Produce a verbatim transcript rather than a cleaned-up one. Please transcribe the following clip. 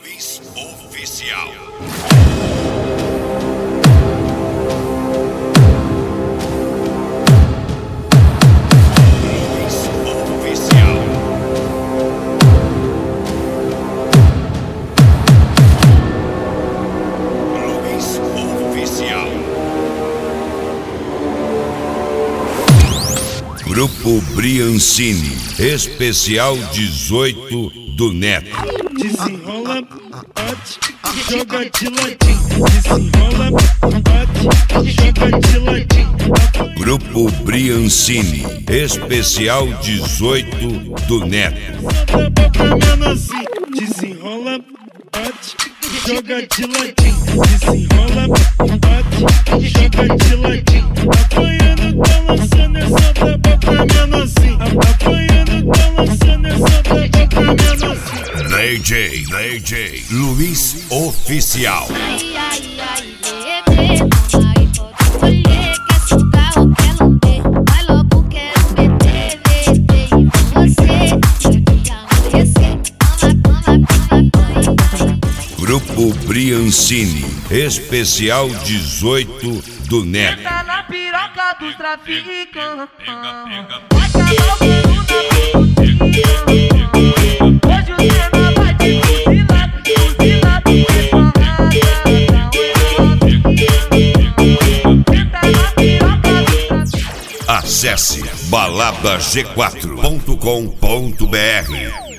Luiz Oficial. Grupo Briancini, especial dezoito do Neto. Desenrola, bate, joga de ladinho. Desenrola, bate, joga de ladinho. Grupo Briancini, especial dezoito do Neto. Desenrola, bate, joga de ladinho. Desenrola, bate, joga de ladinho. Apanhando, tá lançando essa braba pra menorzinho. Apanhando, tá lançando essa braba pra menorzinho. D J, D J Luiz Oficial. Ai, ai, ai, bebê, vai, pode escolher. Quer sugar ou quer lamber? Vai logo, quero meter, bebê, em você. Eu te amanhecer, toma, toma, toma, toma. Grupo Briancini, especial dezoito do Neto. Tá na piroca dos traficantes. Vai calar o mundo na putinha. Hoje o tema vai te fuzilar, fuzilar, porque tá na piroca dos traficantes. Acesse balada g quatro ponto com ponto br.